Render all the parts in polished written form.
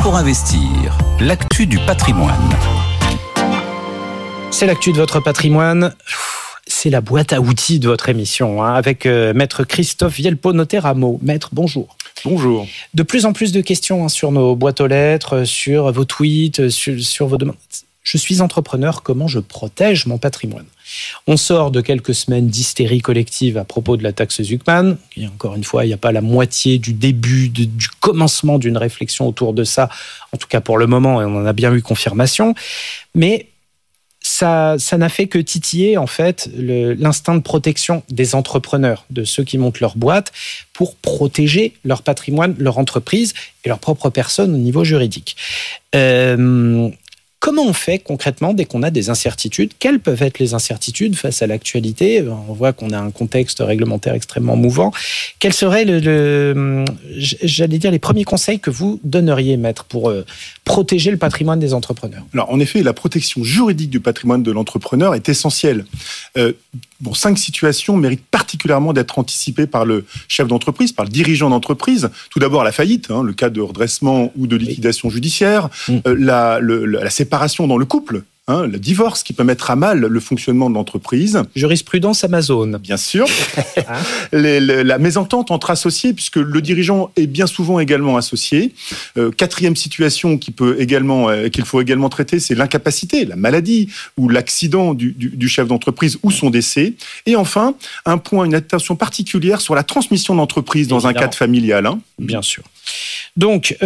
pour investir, l'actu du patrimoine. C'est l'actu de votre patrimoine. C'est la boîte à outils de votre émission, avec Maître Christophe Vielpo, notaire à Meaux. Maître, bonjour. Bonjour. De plus en plus de questions sur nos boîtes aux lettres, sur vos tweets, sur vos demandes. Je suis entrepreneur, comment je protège mon patrimoine ? On sort de quelques semaines d'hystérie collective à propos de la taxe Zuckman. Et encore une fois, il n'y a pas la moitié du début, du commencement d'une réflexion autour de ça, en tout cas pour le moment, et on en a bien eu confirmation. Mais ça n'a fait que titiller en fait l'instinct de protection des entrepreneurs, de ceux qui montent leur boîte, pour protéger leur patrimoine, leur entreprise et leur propre personne au niveau juridique. Comment on fait concrètement dès qu'on a des incertitudes ? Quelles peuvent être les incertitudes face à l'actualité ? On voit qu'on a un contexte réglementaire extrêmement mouvant. Quels seraient les premiers conseils que vous donneriez, Maître, pour protéger le patrimoine des entrepreneurs ? Alors, en effet, la protection juridique du patrimoine de l'entrepreneur est essentielle. 5 situations méritent particulièrement d'être anticipées par le chef d'entreprise, par le dirigeant d'entreprise. Tout d'abord, la faillite, le cas de redressement ou de liquidation judiciaire, la séparation dans le couple, le divorce qui peut mettre à mal le fonctionnement de l'entreprise. Jurisprudence Amazon. Bien sûr. La mésentente entre associés, puisque le dirigeant est bien souvent également associé. 4e situation qu'il faut également traiter, c'est l'incapacité, la maladie ou l'accident du chef d'entreprise ou son décès. Et enfin, une attention particulière sur la transmission d'entreprise dans un cadre familial. Bien sûr. Donc,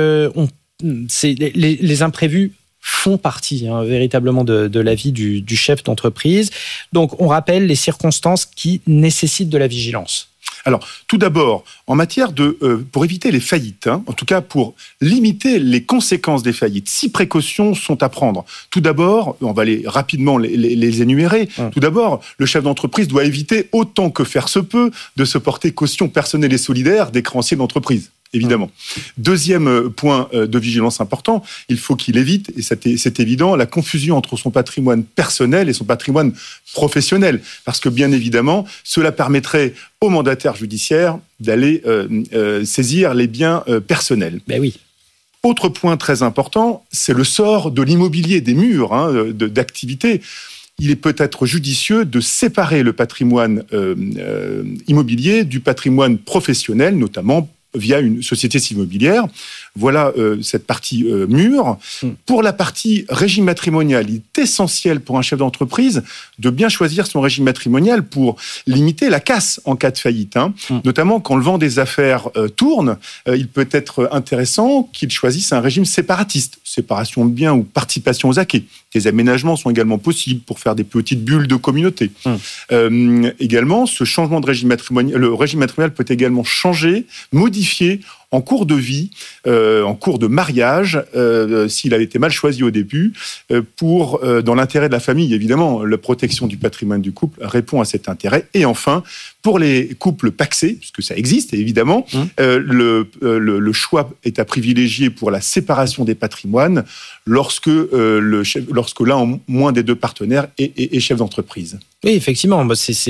les imprévus font partie véritablement de la vie du chef d'entreprise. Donc, on rappelle les circonstances qui nécessitent de la vigilance. Alors, tout d'abord, en matière pour éviter les faillites, en tout cas pour limiter les conséquences des faillites, 6 précautions sont à prendre. Tout d'abord, on va rapidement les énumérer. Tout d'abord, le chef d'entreprise doit éviter autant que faire se peut de se porter caution personnelle et solidaire des créanciers de l'entreprise. Évidemment. 2e point de vigilance important, il faut qu'il évite, et c'est évident, la confusion entre son patrimoine personnel et son patrimoine professionnel. Parce que, bien évidemment, cela permettrait au mandataire judiciaire d'aller saisir les biens personnels. Ben oui. Autre point très important, c'est le sort de l'immobilier, des murs d'activité. Il est peut-être judicieux de séparer le patrimoine immobilier du patrimoine professionnel, notamment via une société immobilière. Voilà cette partie mûre. Pour la partie régime matrimonial, il est essentiel pour un chef d'entreprise de bien choisir son régime matrimonial pour limiter la casse en cas de faillite. Notamment quand le vent des affaires tourne, il peut être intéressant qu'il choisisse un régime séparatiste, séparation de biens ou participation aux acquis. Des aménagements sont également possibles pour faire des petites bulles de communauté. Également, ce changement de régime matrimonial, le régime matrimonial peut également changer, modifier en cours de vie, en cours de mariage, s'il avait été mal choisi au début, dans l'intérêt de la famille, évidemment, la protection du patrimoine du couple répond à cet intérêt. Et enfin, pour les couples pacsés, puisque ça existe évidemment, le choix est à privilégier pour la séparation des patrimoines lorsque l'un ou moins des 2 partenaires est chef d'entreprise. Oui, effectivement,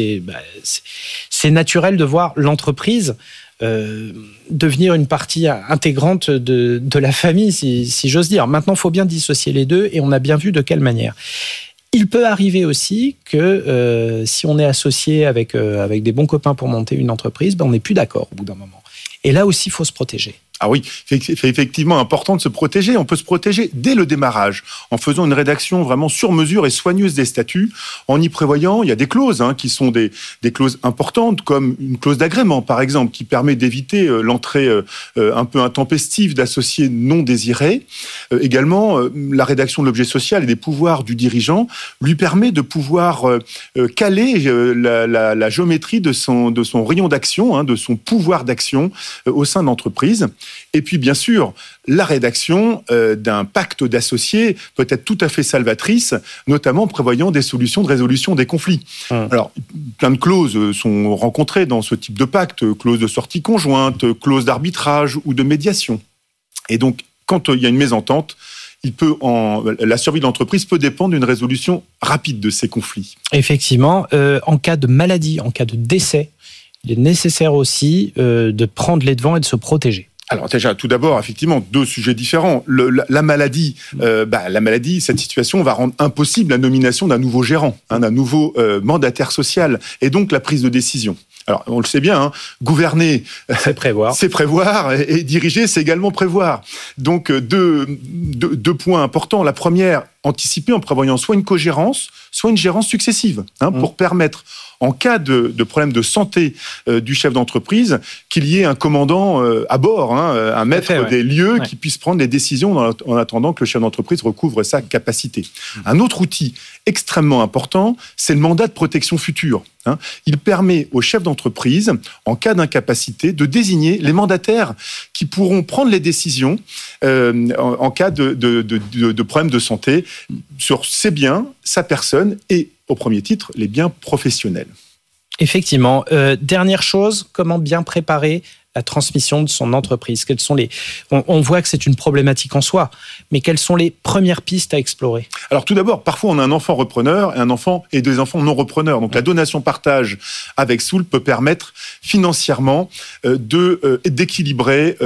c'est naturel de voir l'entreprise devenir une partie intégrante de la famille, si j'ose dire. Maintenant, il faut bien dissocier les deux et on a bien vu de quelle manière. Il peut arriver aussi que si on est associé avec des bons copains pour monter une entreprise, on n'est plus d'accord au bout d'un moment. Et là aussi, il faut se protéger. Ah oui, c'est effectivement important de se protéger. On peut se protéger dès le démarrage, en faisant une rédaction vraiment sur mesure et soigneuse des statuts, en y prévoyant, il y a des clauses qui sont des clauses importantes, comme une clause d'agrément, par exemple, qui permet d'éviter l'entrée un peu intempestive d'associés non désirés. Également, la rédaction de l'objet social et des pouvoirs du dirigeant lui permet de pouvoir caler la géométrie de son rayon d'action, de son pouvoir d'action au sein de l'entreprise. Et puis, bien sûr, la rédaction d'un pacte d'associés peut être tout à fait salvatrice, notamment en prévoyant des solutions de résolution des conflits. Alors, plein de clauses sont rencontrées dans ce type de pacte, clauses de sortie conjointe, clauses d'arbitrage ou de médiation. Et donc, quand il y a une mésentente, la survie de l'entreprise peut dépendre d'une résolution rapide de ces conflits. Effectivement, en cas de maladie, en cas de décès, il est nécessaire aussi de prendre les devants et de se protéger. Alors déjà, tout d'abord, effectivement, deux sujets différents. La maladie, cette situation va rendre impossible la nomination d'un nouveau gérant, d'un nouveau mandataire social, et donc la prise de décision. Alors, on le sait bien, gouverner, c'est prévoir, et diriger, c'est également prévoir. Donc, deux points importants. La première, anticiper en prévoyant soit une cogérance, soit une gérance successive, pour permettre, en cas de problème de santé du chef d'entreprise, qu'il y ait un commandant à bord, un maître des lieux qui puisse prendre les décisions en attendant que le chef d'entreprise recouvre sa capacité. Un autre outil extrêmement important, c'est le mandat de protection future. Il permet au chef d'entreprise, en cas d'incapacité, de désigner les mandataires qui pourront prendre les décisions en cas de problème de santé sur ses biens, sa personne et, au premier titre, les biens professionnels. Effectivement. Dernière chose, comment bien préparer la transmission de son entreprise? Quelles sont on voit que c'est une problématique en soi, mais quelles sont les premières pistes à explorer? Alors tout d'abord, parfois on a un enfant repreneur et des enfants non repreneurs. Donc la donation-partage avec Soul peut permettre financièrement d'équilibrer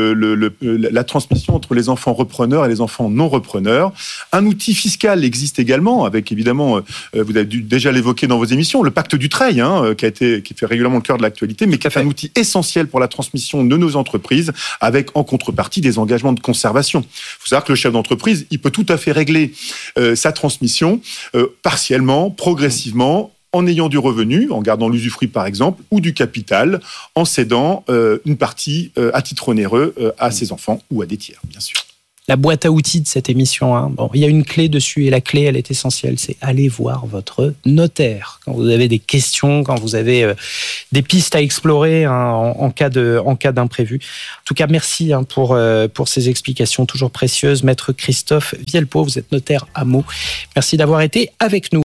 la transmission entre les enfants repreneurs et les enfants non repreneurs. Un outil fiscal existe également, avec évidemment, vous avez dû déjà l'évoquer dans vos émissions, le pacte Dutreil, qui fait régulièrement le cœur de l'actualité, mais qui est un outil essentiel pour la transmission de nos entreprises, avec en contrepartie des engagements de conservation. Il faut savoir que le chef d'entreprise, il peut tout à fait régler sa transmission partiellement, progressivement, en ayant du revenu, en gardant l'usufruit par exemple, ou du capital, en cédant une partie à titre onéreux à ses enfants ou à des tiers, bien sûr. La boîte à outils de cette émission, il y a une clé dessus et la clé, elle est essentielle, c'est aller voir votre notaire. Quand vous avez des questions, quand vous avez des pistes à explorer en cas d'imprévu. En tout cas, merci pour ces explications toujours précieuses. Maître Christophe Vielpo, vous êtes notaire à Meaux. Merci d'avoir été avec nous.